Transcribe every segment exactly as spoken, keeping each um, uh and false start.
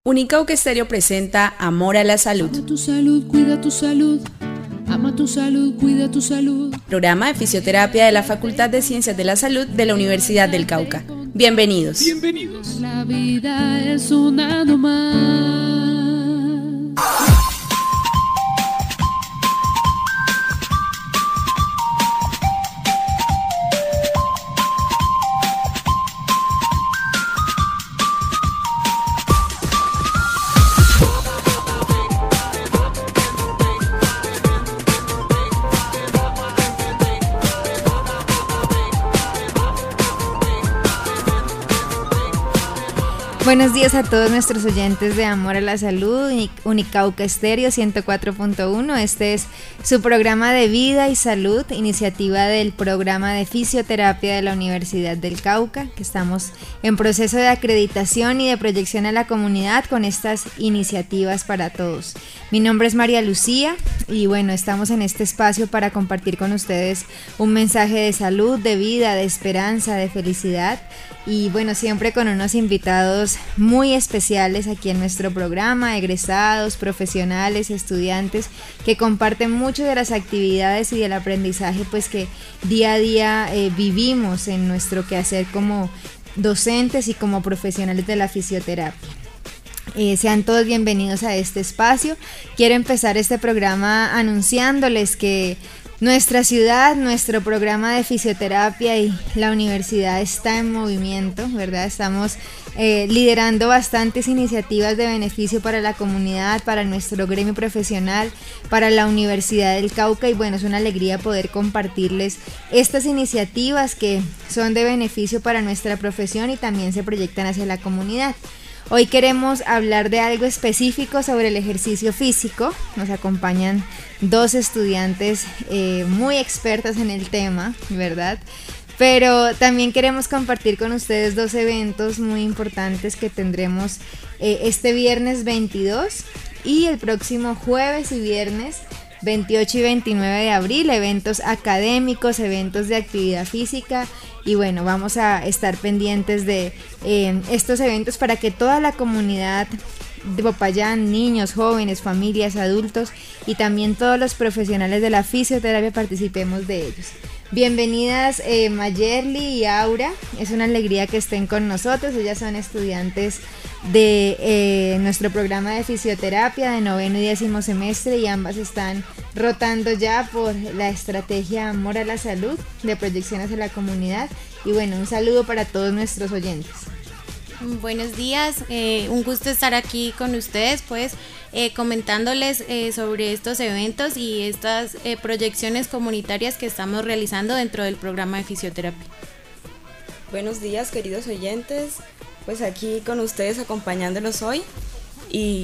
Unicauca Estéreo presenta Amor a la Salud. Ama tu salud, cuida tu salud. Ama tu salud, cuida tu salud. Programa de fisioterapia de la Facultad de Ciencias de la Salud de la Universidad del Cauca. Bienvenidos. Bienvenidos. La vida es una nomás. Buenos días a todos nuestros oyentes de Amor a la Salud, Unicauca Estéreo ciento cuatro punto uno. Este es su programa de vida y salud, iniciativa del programa de fisioterapia de la Universidad del Cauca, que estamos en proceso de acreditación y de proyección a la comunidad con estas iniciativas para todos. Mi nombre es María Lucía y bueno, estamos en este espacio para compartir con ustedes un mensaje de salud, de vida, de esperanza, de felicidad y bueno, siempre con unos invitados muy especiales aquí en nuestro programa, egresados, profesionales, estudiantes que comparten mucho de las actividades y del aprendizaje pues que día a día eh, vivimos en nuestro quehacer como docentes y como profesionales de la fisioterapia. Eh, sean todos bienvenidos a este espacio. Quiero empezar este programa anunciándoles que nuestra ciudad, nuestro programa de fisioterapia y la universidad está en movimiento, ¿verdad? Estamos eh, liderando bastantes iniciativas de beneficio para la comunidad, para nuestro gremio profesional, para la Universidad del Cauca y bueno, es una alegría poder compartirles estas iniciativas que son de beneficio para nuestra profesión y también se proyectan hacia la comunidad. Hoy queremos hablar de algo específico sobre el ejercicio físico. Nos acompañan dos estudiantes eh, muy expertas en el tema, ¿verdad? Pero también queremos compartir con ustedes dos eventos muy importantes que tendremos eh, este viernes veintidós y el próximo jueves y viernes veintiocho y veintinueve de abril, eventos académicos, eventos de actividad física y bueno, vamos a estar pendientes de eh, estos eventos para que toda la comunidad de Popayán, niños, jóvenes, familias, adultos y también todos los profesionales de la fisioterapia participemos de ellos. Bienvenidas eh, Mayerly y Aura, es una alegría que estén con nosotros, ellas son estudiantes de eh, nuestro programa de fisioterapia de noveno y décimo semestre y ambas están rotando ya por la estrategia Amor a la Salud de proyección hacia la comunidad y bueno, un saludo para todos nuestros oyentes. Buenos días, eh, un gusto estar aquí con ustedes pues eh, comentándoles eh, sobre estos eventos y estas eh, proyecciones comunitarias que estamos realizando dentro del programa de fisioterapia. Buenos días queridos oyentes, pues aquí con ustedes acompañándolos hoy y,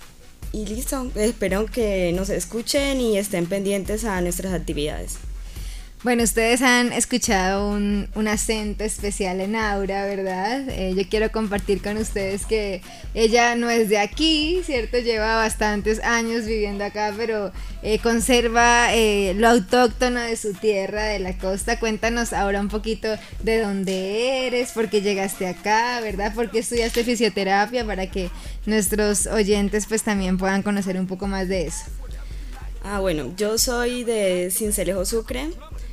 y listo, espero que nos escuchen y estén pendientes a nuestras actividades. Bueno, ustedes han escuchado un, un acento especial en Aura, ¿verdad? Eh, yo quiero compartir con ustedes que ella no es de aquí, ¿cierto? Lleva bastantes años viviendo acá, pero eh, conserva eh, lo autóctono de su tierra, de la costa. Cuéntanos ahora un poquito de dónde eres, por qué llegaste acá, ¿verdad? ¿Por qué estudiaste fisioterapia? Para que nuestros oyentes pues también puedan conocer un poco más de eso. Ah, bueno, yo soy de Sincelejo, Sucre.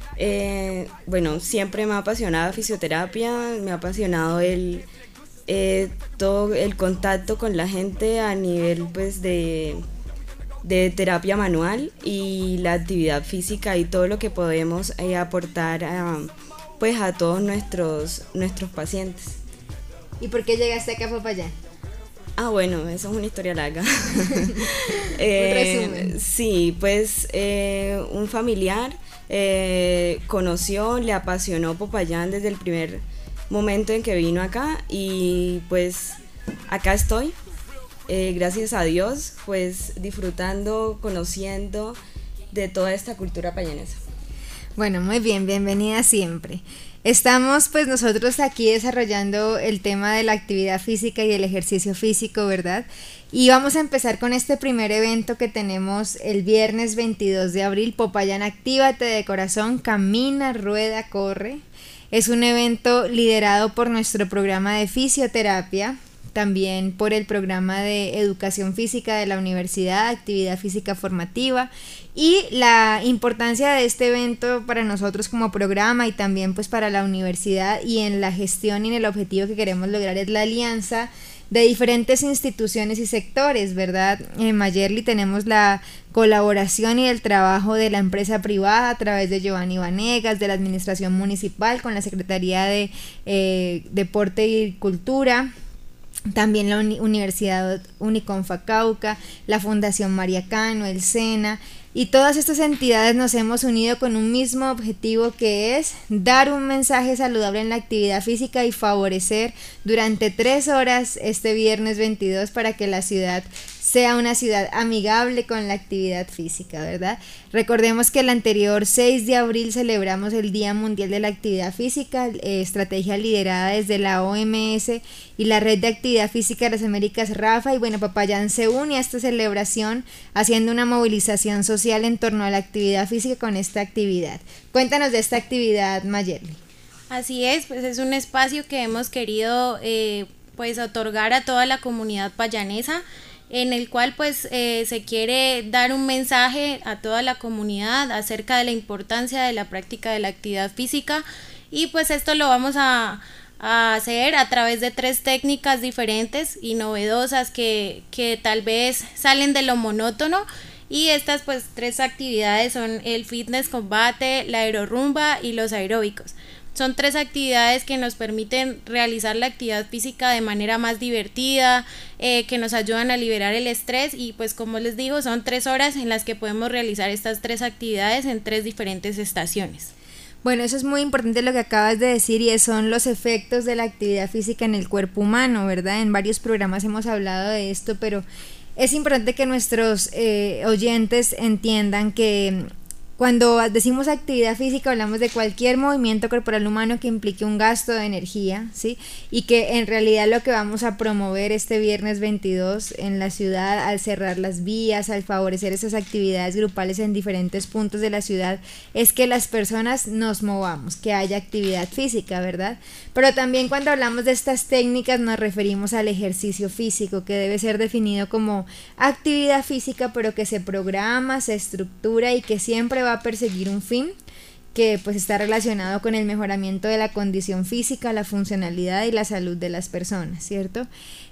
Eh, bueno, siempre me ha apasionado la fisioterapia, me ha apasionado el, eh, todo el contacto con la gente a nivel pues de, de terapia manual y la actividad física y todo lo que podemos eh, aportar a, pues a todos nuestros, nuestros pacientes. ¿Y por qué llegaste acá a Popayán? Ah, bueno, eso es una historia larga. eh, sí, pues eh, un familiar Eh, conoció, le apasionó Popayán desde el primer momento en que vino acá y pues acá estoy, eh, gracias a Dios, pues disfrutando, conociendo de toda esta cultura payanesa. Bueno, muy bien, bienvenida siempre. Estamos pues nosotros aquí desarrollando el tema de la actividad física y el ejercicio físico, ¿verdad? Y vamos a empezar con este primer evento que tenemos el viernes veintidós de abril, Popayán Actívate de Corazón, Camina, Rueda, Corre. Es un evento liderado por nuestro programa de fisioterapia también por el programa de educación física de la universidad, actividad física formativa, y la importancia de este evento para nosotros como programa y también pues para la universidad y en la gestión y en el objetivo que queremos lograr es la alianza de diferentes instituciones y sectores, ¿verdad? En Mayerly tenemos la colaboración y el trabajo de la empresa privada a través de Giovanni Vanegas, de la administración municipal con la Secretaría de eh, Deporte y Cultura, también la Uni- Universidad Uniconfa Cauca, la Fundación María Cano, el SENA, y todas estas entidades nos hemos unido con un mismo objetivo, que es dar un mensaje saludable en la actividad física y favorecer durante tres horas este viernes veintidós para que la ciudad sea una ciudad amigable con la actividad física, ¿verdad? Recordemos que el anterior seis de abril celebramos el Día Mundial de la Actividad Física, eh, estrategia liderada desde la O M S y la Red de Actividad Física de las Américas, Rafa, y bueno, Popayán se une a esta celebración haciendo una movilización social en torno a la actividad física con esta actividad. Cuéntanos de esta actividad, Mayerly. Así es, pues es un espacio que hemos querido eh, pues otorgar a toda la comunidad payanesa, en el cual pues eh, se quiere dar un mensaje a toda la comunidad acerca de la importancia de la práctica de la actividad física, y pues esto lo vamos a, a hacer a través de tres técnicas diferentes y novedosas que, que tal vez salen de lo monótono, y estas pues tres actividades son el fitness combate, la aerorumba y los aeróbicos. Son tres actividades que nos permiten realizar la actividad física de manera más divertida, eh, que nos ayudan a liberar el estrés, y pues como les digo, son tres horas en las que podemos realizar estas tres actividades en tres diferentes estaciones. Bueno, eso es muy importante lo que acabas de decir, y son los efectos de la actividad física en el cuerpo humano, ¿verdad? En varios programas hemos hablado de esto, pero es importante que nuestros eh, oyentes entiendan que cuando decimos actividad física hablamos de cualquier movimiento corporal humano que implique un gasto de energía, ¿sí? Y que en realidad lo que vamos a promover este viernes veintidós en la ciudad, al cerrar las vías, al favorecer esas actividades grupales en diferentes puntos de la ciudad, es que las personas nos movamos, que haya actividad física, ¿verdad? Pero también cuando hablamos de estas técnicas nos referimos al ejercicio físico, que debe ser definido como actividad física, pero que se programa, se estructura y que siempre va a perseguir un fin que pues está relacionado con el mejoramiento de la condición física, la funcionalidad y la salud de las personas, ¿cierto?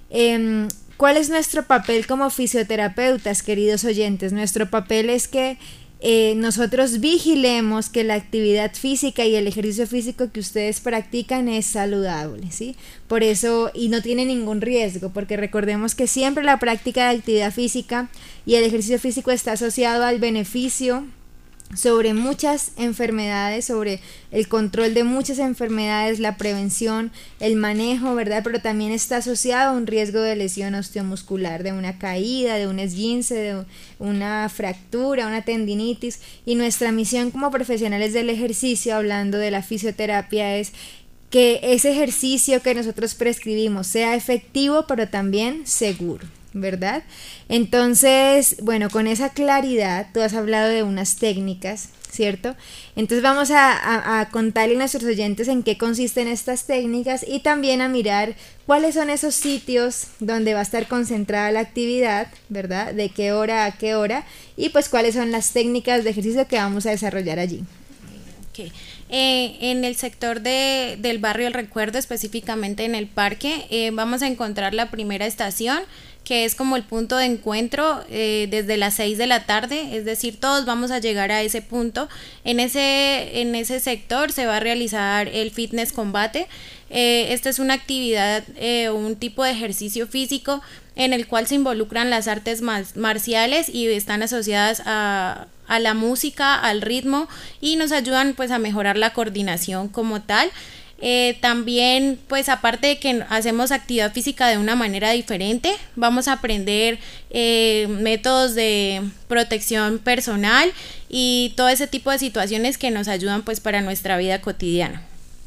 Eh, ¿Cuál es nuestro papel como fisioterapeutas, queridos oyentes? Nuestro papel es que eh, nosotros vigilemos que la actividad física y el ejercicio físico que ustedes practican es saludable, ¿sí? Por eso, y no tiene ningún riesgo, porque recordemos que siempre la práctica de actividad física y el ejercicio físico está asociado al beneficio sobre muchas enfermedades, sobre el control de muchas enfermedades, la prevención, el manejo, ¿verdad? Pero también está asociado a un riesgo de lesión osteomuscular, de una caída, de un esguince, de una fractura, una tendinitis, y nuestra misión como profesionales del ejercicio, hablando de la fisioterapia, es que ese ejercicio que nosotros prescribimos sea efectivo, pero también seguro, ¿verdad? Entonces, bueno, con esa claridad, tú has hablado de unas técnicas, ¿cierto? Entonces vamos a, a, a contarle a nuestros oyentes en qué consisten estas técnicas y también a mirar cuáles son esos sitios donde va a estar concentrada la actividad, ¿verdad? De qué hora a qué hora, y pues cuáles son las técnicas de ejercicio que vamos a desarrollar allí. Okay. Eh, en el sector de, del barrio El Recuerdo, específicamente en el parque, eh, vamos a encontrar la primera estación, que es como el punto de encuentro eh, desde las seis de la tarde, es decir, todos vamos a llegar a ese punto. En ese, en ese sector se va a realizar el fitness combate. Eh, esta es una actividad, eh, un tipo de ejercicio físico en el cual se involucran las artes marciales y están asociadas a, a la música, al ritmo, y nos ayudan pues a mejorar la coordinación como tal. Eh, también pues aparte de que hacemos actividad física de una manera diferente, vamos a aprender eh, métodos de protección personal y todo ese tipo de situaciones que nos ayudan pues para nuestra vida cotidiana.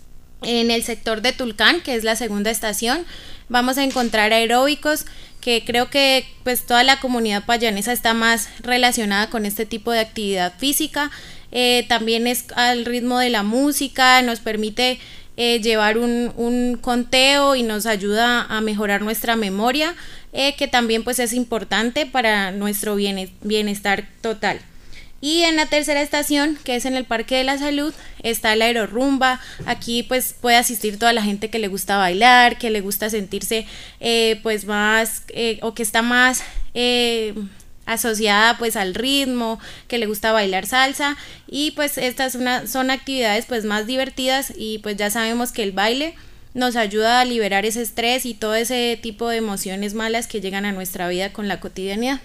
En el sector de Tulcán, que es la segunda estación, vamos a encontrar aeróbicos, que creo que pues toda la comunidad payanesa está más relacionada con este tipo de actividad física. Eh, también es al ritmo de la música, nos permite eh, llevar un, un conteo y nos ayuda a mejorar nuestra memoria, eh, que también pues es importante para nuestro bienestar total. Y en la tercera estación, que es en el Parque de la Salud, está la aerorrumba. Aquí pues puede asistir toda la gente que le gusta bailar, que le gusta sentirse eh, pues más eh, o que está más eh, asociada pues al ritmo, que le gusta bailar salsa, y pues estas una, son actividades pues más divertidas, y pues ya sabemos que el baile nos ayuda a liberar ese estrés y todo ese tipo de emociones malas que llegan a nuestra vida con la cotidianidad.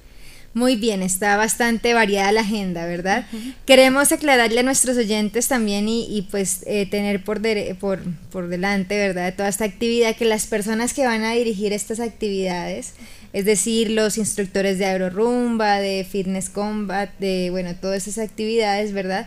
Muy bien, está bastante variada la agenda, ¿verdad? Uh-huh. Queremos aclararle a nuestros oyentes también y, y pues eh, tener por, de, por, por delante, ¿verdad?, de toda esta actividad, que las personas que van a dirigir estas actividades, es decir, los instructores de aerorrumba, de fitness combat, de, bueno, todas esas actividades, ¿verdad?,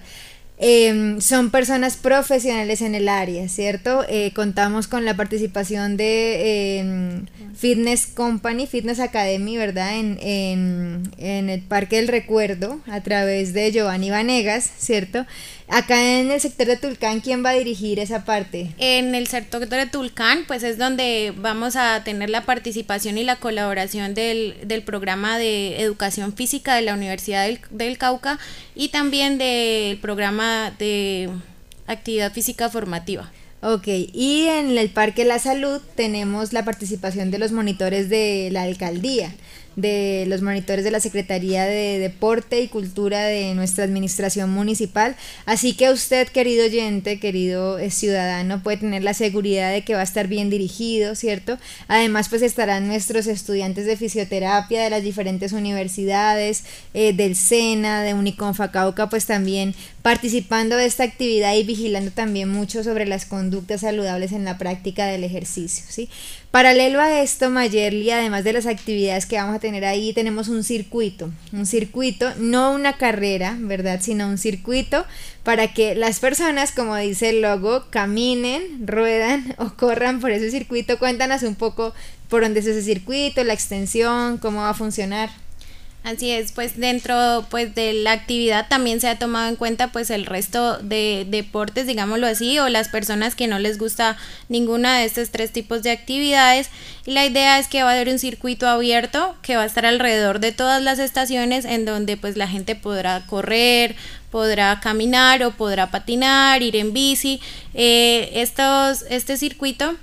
Eh, son personas profesionales en el área, ¿cierto? Eh, contamos con la participación de eh, Fitness Company, Fitness Academy, ¿verdad? En, en, en el Parque del Recuerdo, a través de Giovanni Vanegas, ¿cierto? Acá en el sector de Tulcán, ¿quién va a dirigir esa parte? En el sector de Tulcán, pues es donde vamos a tener la participación y la colaboración del, del programa de educación física de la Universidad del, del Cauca, y también del programa de actividad física formativa. Ok, y en el Parque de la Salud tenemos la participación de los monitores de la alcaldía, de los monitores de la Secretaría de Deporte y Cultura de nuestra administración municipal, así que usted, querido oyente, querido eh, ciudadano, puede tener la seguridad de que va a estar bien dirigido, ¿cierto? Además, pues estarán nuestros estudiantes de fisioterapia de las diferentes universidades, eh, del SENA, de Uniconfa Cauca, pues también participando de esta actividad y vigilando también mucho sobre las conductas saludables en la práctica del ejercicio, ¿sí? Paralelo a esto, Mayerly, además de las actividades que vamos a tener ahí, tenemos un circuito, un circuito, no una carrera, ¿verdad?, sino un circuito para que las personas, como dice el logo, caminen, ruedan o corran por ese circuito. Cuéntanos un poco por dónde es ese circuito, la extensión, cómo va a funcionar. Así es, pues dentro pues de la actividad también se ha tomado en cuenta pues el resto de deportes, digámoslo así, o las personas que no les gusta ninguna de estos tres tipos de actividades, y la idea es que va a haber un circuito abierto que va a estar alrededor de todas las estaciones, en donde pues la gente podrá correr, podrá caminar o podrá patinar, ir en bici. Eh, estos, este circuito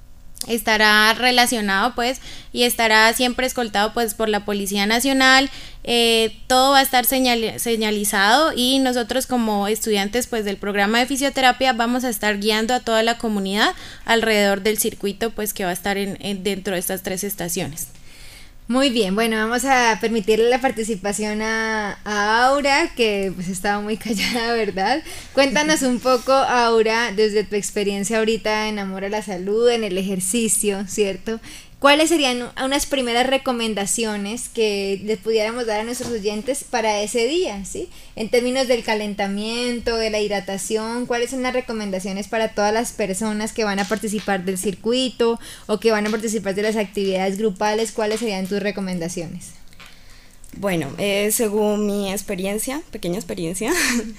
estará relacionado pues y estará siempre escoltado pues por la Policía Nacional. Eh, todo va a estar señal, señalizado, y nosotros como estudiantes pues del programa de fisioterapia vamos a estar guiando a toda la comunidad alrededor del circuito pues que va a estar en, en dentro de estas tres estaciones. Muy bien, bueno, vamos a permitirle la participación a, a Aura, que pues estaba muy callada, ¿verdad? Cuéntanos un poco, Aura, desde tu experiencia ahorita en Amor a la Salud, en el ejercicio, ¿cierto? ¿Cuáles serían unas primeras recomendaciones que les pudiéramos dar a nuestros oyentes para ese día, ¿sí? En términos del calentamiento, de la hidratación, ¿cuáles son las recomendaciones para todas las personas que van a participar del circuito o que van a participar de las actividades grupales? ¿Cuáles serían tus recomendaciones? Bueno, eh, según mi experiencia, pequeña experiencia,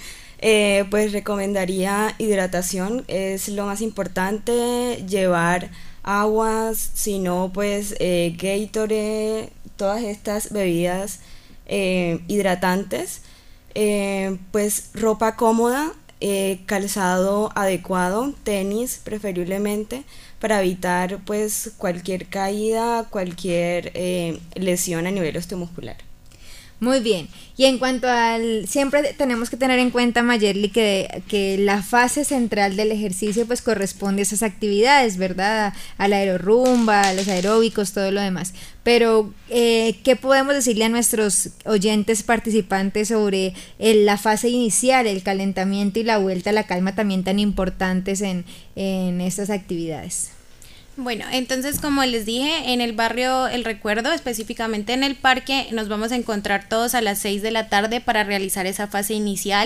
eh, pues recomendaría hidratación, es lo más importante, llevar aguas, sino pues eh, Gatorade, todas estas bebidas eh, hidratantes, eh, pues ropa cómoda, eh, calzado adecuado, tenis preferiblemente, para evitar pues cualquier caída, cualquier eh, lesión a nivel osteomuscular. Muy bien, y en cuanto al, siempre tenemos que tener en cuenta, Mayerly, que, que la fase central del ejercicio pues corresponde a esas actividades, ¿verdad? A la aerorrumba, a los aeróbicos, todo lo demás. Pero, eh, ¿qué podemos decirle a nuestros oyentes participantes sobre el, la fase inicial, el calentamiento y la vuelta a la calma, también tan importantes en, en estas actividades? Bueno, entonces como les dije, en el barrio El Recuerdo, específicamente en el parque, nos vamos a encontrar todos a las seis de la tarde para realizar esa fase inicial,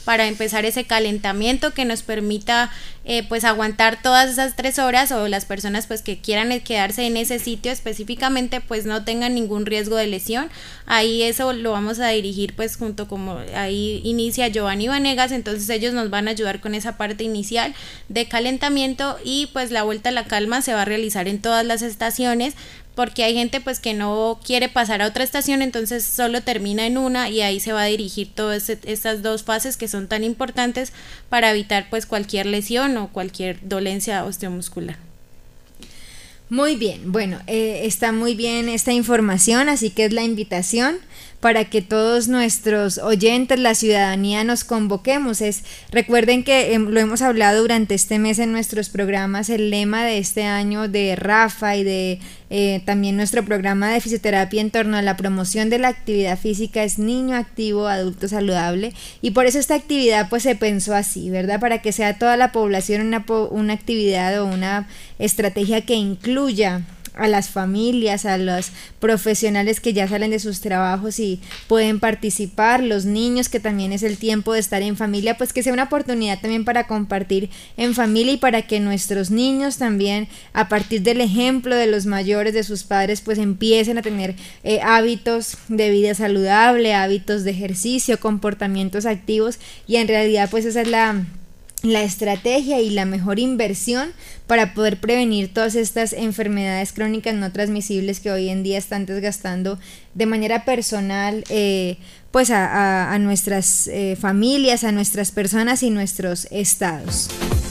para empezar ese calentamiento que nos permita eh, pues aguantar todas esas tres horas, o las personas pues que quieran quedarse en ese sitio específicamente pues no tengan ningún riesgo de lesión. Ahí eso lo vamos a dirigir pues junto, como ahí inicia Giovanni Vanegas, entonces ellos nos van a ayudar con esa parte inicial de calentamiento, y pues la vuelta a la calma se va a realizar en todas las estaciones, porque hay gente pues que no quiere pasar a otra estación, entonces solo termina en una, y ahí se va a dirigir todas estas dos fases que son tan importantes para evitar pues cualquier lesión o cualquier dolencia osteomuscular. Muy bien, bueno, eh, está muy bien esta información, así que es la invitación para que todos nuestros oyentes, la ciudadanía, nos convoquemos. Es, recuerden que eh, lo hemos hablado durante este mes en nuestros programas, el lema de este año de Rafa y de eh, también nuestro programa de fisioterapia en torno a la promoción de la actividad física es niño activo, adulto saludable, y por eso esta actividad pues se pensó así, ¿verdad? Para que sea toda la población una, una actividad o una estrategia que incluya a las familias, a los profesionales que ya salen de sus trabajos y pueden participar, los niños, que también es el tiempo de estar en familia, pues que sea una oportunidad también para compartir en familia, y para que nuestros niños también, a partir del ejemplo de los mayores, de sus padres, pues empiecen a tener eh, hábitos de vida saludable, hábitos de ejercicio, comportamientos activos, y en realidad pues esa es la la estrategia y la mejor inversión para poder prevenir todas estas enfermedades crónicas no transmisibles que hoy en día están desgastando de manera personal eh, pues a, a, a nuestras eh, familias, a nuestras personas y nuestros estados.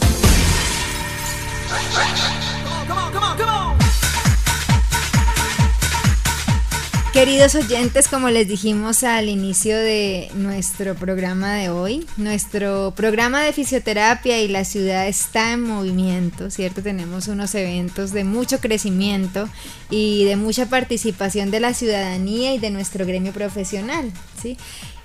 Queridos oyentes, como les dijimos al inicio de nuestro programa de hoy, nuestro programa de fisioterapia y la ciudad está en movimiento, ¿cierto? Tenemos unos eventos de mucho crecimiento y de mucha participación de la ciudadanía y de nuestro gremio profesional, ¿sí?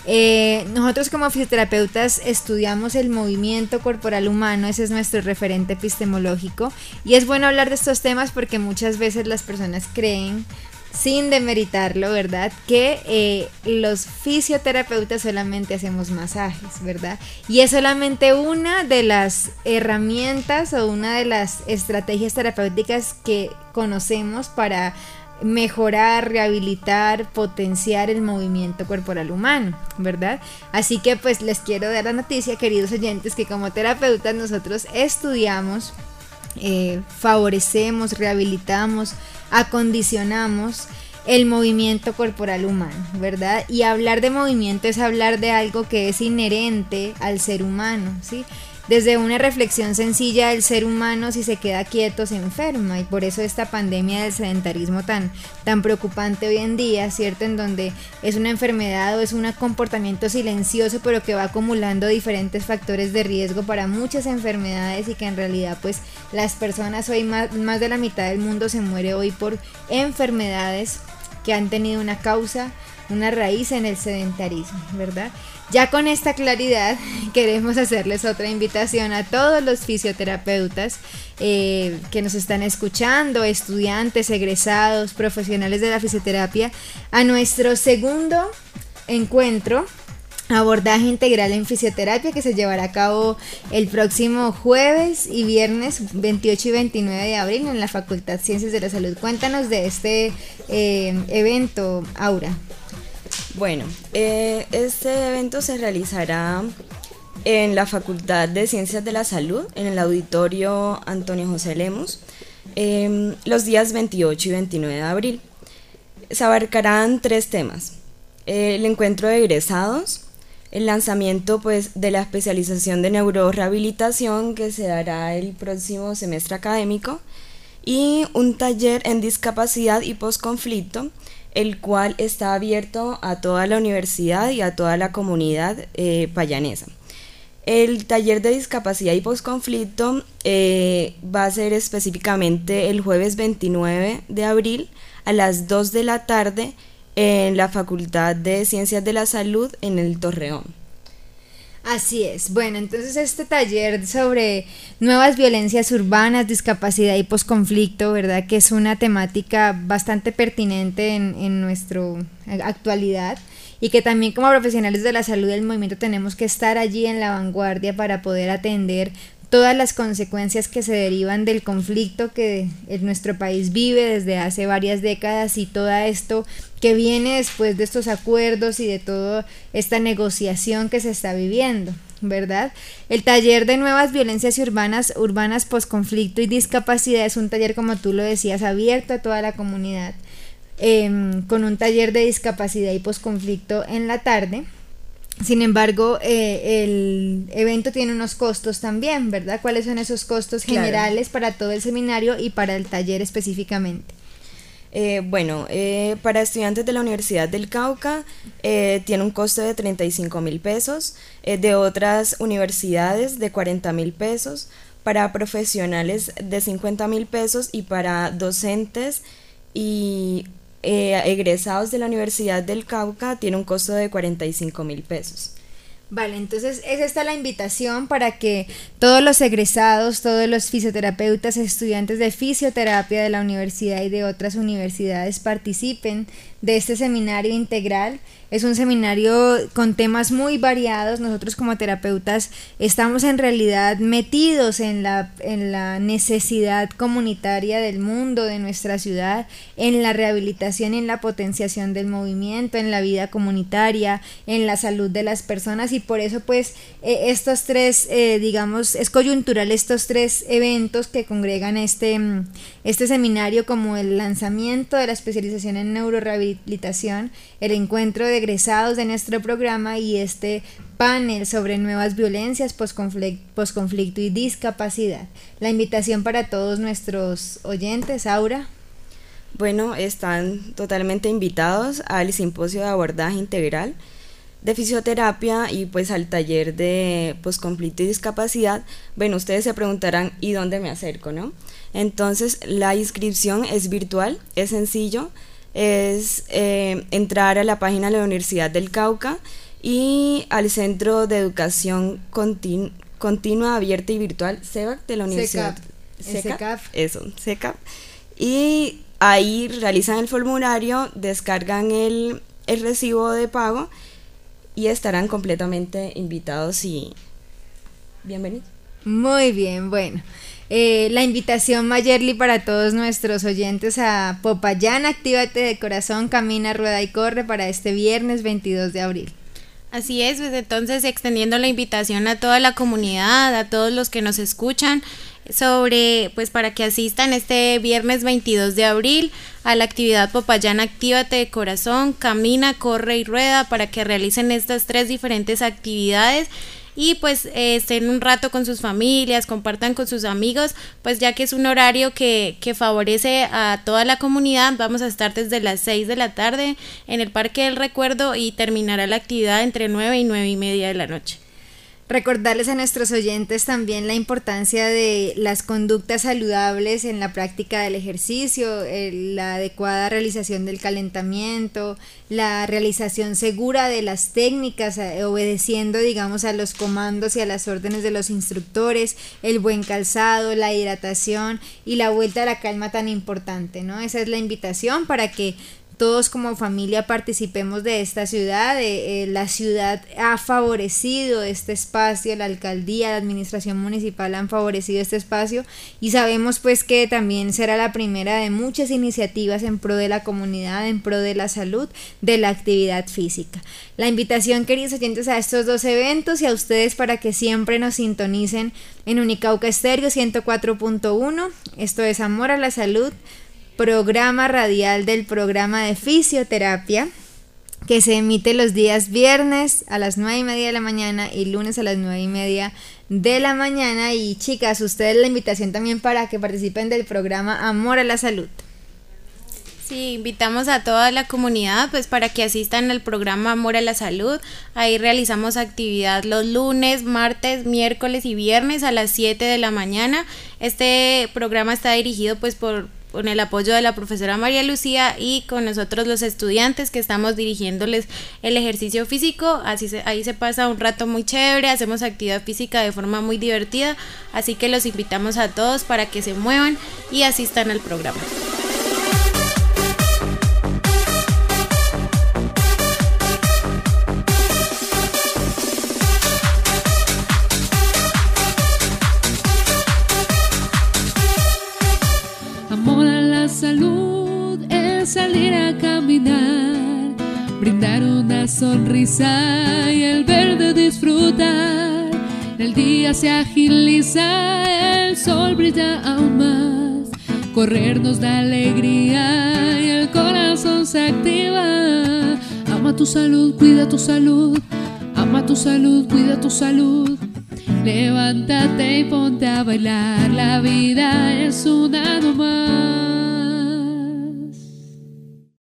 Eh, nosotros como fisioterapeutas estudiamos el movimiento corporal humano, ese es nuestro referente epistemológico, y es bueno hablar de estos temas porque muchas veces las personas creen, sin demeritarlo, ¿verdad?, que eh, los fisioterapeutas solamente hacemos masajes, ¿verdad? Y es solamente una de las herramientas o una de las estrategias terapéuticas que conocemos para mejorar, rehabilitar, potenciar el movimiento corporal humano, ¿verdad? Así que pues les quiero dar la noticia, queridos oyentes, que como terapeutas nosotros estudiamos, eh, favorecemos, rehabilitamos, acondicionamos el movimiento corporal humano, ¿verdad? Y hablar de movimiento es hablar de algo que es inherente al ser humano, ¿sí? Desde una reflexión sencilla, el ser humano, si se queda quieto, se enferma, y por eso esta pandemia del sedentarismo tan, tan preocupante hoy en día, ¿cierto? En donde es una enfermedad o es un comportamiento silencioso, pero que va acumulando diferentes factores de riesgo para muchas enfermedades, y que en realidad pues las personas hoy, más, más de la mitad del mundo se muere hoy por enfermedades que han tenido una causa, una raíz en el sedentarismo, ¿verdad? Ya con esta claridad queremos hacerles otra invitación a todos los fisioterapeutas eh, que nos están escuchando, estudiantes, egresados, profesionales de la fisioterapia, a nuestro segundo encuentro, Abordaje Integral en Fisioterapia, que se llevará a cabo el próximo jueves y viernes veintiocho y veintinueve de abril en la Facultad Ciencias de la Salud. Cuéntanos de este eh, evento, Aura. Bueno, eh, este evento se realizará en la Facultad de Ciencias de la Salud, en el Auditorio Antonio José Lemus, eh, los días veintiocho y veintinueve de abril. Se abarcarán tres temas: eh, el encuentro de egresados, el lanzamiento pues, de la especialización de neurorehabilitación que se dará el próximo semestre académico, y un taller en discapacidad y posconflicto, el cual está abierto a toda la universidad y a toda la comunidad eh, payanesa. El taller de discapacidad y posconflicto eh, va a ser específicamente el jueves veintinueve de abril a las dos de la tarde en la Facultad de Ciencias de la Salud en el Torreón. Así es. Bueno, entonces este taller sobre nuevas violencias urbanas, discapacidad y posconflicto, ¿verdad? Que es una temática bastante pertinente en, en nuestra actualidad y que también como profesionales de la salud del movimiento tenemos que estar allí en la vanguardia para poder atender todas las consecuencias que se derivan del conflicto que en nuestro país vive desde hace varias décadas y todo esto que viene después de estos acuerdos y de toda esta negociación que se está viviendo, ¿verdad? El taller de nuevas violencias urbanas, urbanas posconflicto y discapacidad es un taller, como tú lo decías, abierto a toda la comunidad, eh, con un taller de discapacidad y posconflicto en la tarde. Sin embargo, eh, el evento tiene unos costos también, ¿verdad? ¿Cuáles son esos costos generales claro. para todo el seminario y para el taller específicamente? Eh, bueno, eh, para estudiantes de la Universidad del Cauca eh, tiene un costo de treinta y cinco mil pesos, eh, de otras universidades de cuarenta mil pesos, para profesionales de cincuenta mil pesos y para docentes y Eh, egresados de la Universidad del Cauca tiene un costo de cuarenta y cinco mil pesos. Vale, entonces es esta la invitación para que todos los egresados, todos los fisioterapeutas, estudiantes de fisioterapia de la universidad y de otras universidades participen de este seminario integral. Es un seminario con temas muy variados. Nosotros como terapeutas estamos en realidad metidos en la, en la necesidad comunitaria del mundo, de nuestra ciudad, en la rehabilitación y en la potenciación del movimiento, en la vida comunitaria, en la salud de las personas, y por eso pues eh, estos tres, eh, digamos, es coyuntural estos tres eventos que congregan este, este seminario, como el lanzamiento de la especialización en neurorehabilitación, el encuentro de egresados de nuestro programa y este panel sobre nuevas violencias, posconflicto, posconflicto y discapacidad. La invitación para todos nuestros oyentes, Aura. Bueno, están totalmente invitados al simposio de abordaje integral de fisioterapia y pues al taller de posconflicto y discapacidad. Bueno, ustedes se preguntarán, ¿y dónde me acerco, no? Entonces, la inscripción es virtual, es sencillo. Es eh, entrar a la página de la Universidad del Cauca y al Centro de Educación Continu- Continua, Abierta y Virtual, C E V A C de la Universidad. C E C A P. Eso, C E C A P. Y ahí realizan el formulario, descargan el, el recibo de pago y estarán completamente invitados y bienvenidos. Muy bien, bueno. Eh, la invitación, Mayerly, para todos nuestros oyentes a Popayán, actívate de corazón, camina, rueda y corre para este viernes veintidós de abril. Así es, pues entonces extendiendo la invitación a toda la comunidad, a todos los que nos escuchan, sobre, pues para que asistan este viernes veintidós de abril a la actividad Popayán, actívate de corazón, camina, corre y rueda, para que realicen estas tres diferentes actividades y pues eh, estén un rato con sus familias, compartan con sus amigos, pues ya que es un horario que, que favorece a toda la comunidad. Vamos a estar desde las seis de la tarde en el Parque del Recuerdo y terminará la actividad entre nueve y nueve y media de la noche. Recordarles a nuestros oyentes también la importancia de las conductas saludables en la práctica del ejercicio, eh, la adecuada realización del calentamiento, la realización segura de las técnicas, eh, obedeciendo, digamos, a los comandos y a las órdenes de los instructores, el buen calzado, la hidratación y la vuelta a la calma tan importante, ¿no? Esa es la invitación para que todos como familia participemos de esta ciudad. Eh, eh, la ciudad ha favorecido este espacio, la alcaldía, la administración municipal han favorecido este espacio y sabemos pues que también será la primera de muchas iniciativas en pro de la comunidad, en pro de la salud, de la actividad física. La invitación, queridos oyentes, a estos dos eventos y a ustedes para que siempre nos sintonicen en Unicauca Estéreo ciento cuatro punto uno. Esto es Amor a la Salud, programa radial del programa de fisioterapia que se emite los días viernes a las nueve y media de la mañana y lunes a las nueve y media de la mañana. Y chicas, ustedes la invitación también para que participen del programa Amor a la Salud. Sí, invitamos a toda la comunidad pues para que asistan al programa Amor a la Salud. Ahí realizamos actividad los lunes, martes, miércoles y viernes a las siete de la mañana. Este programa está dirigido pues por con el apoyo de la profesora María Lucía y con nosotros los estudiantes que estamos dirigiéndoles el ejercicio físico. Así se, ahí se pasa un rato muy chévere, hacemos actividad física de forma muy divertida, así que los invitamos a todos para que se muevan y asistan al programa. Amor a la salud es salir a caminar, brindar una sonrisa y el verde disfrutar. El día se agiliza, el sol brilla aún más, correr nos da alegría y el corazón se activa. Ama tu salud, cuida tu salud, ama tu salud, cuida tu salud. Levántate y ponte a bailar, la vida es una nomás.